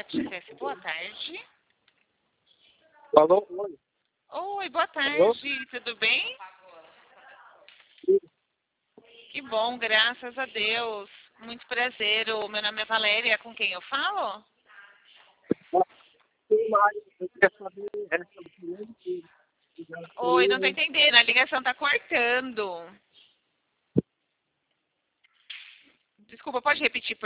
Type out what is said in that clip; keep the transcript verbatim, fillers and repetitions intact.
José, boa tarde. Alô, oi. Oi, boa tarde, Alô? tudo bem? Que bom, graças a Deus. Muito prazer, o meu nome é Valéria, com quem eu falo? Tem mais, eu queria saber essa opinião que já Oi, não tô foi, entendendo, a ligação tá cortando. Desculpa, pode repetir, por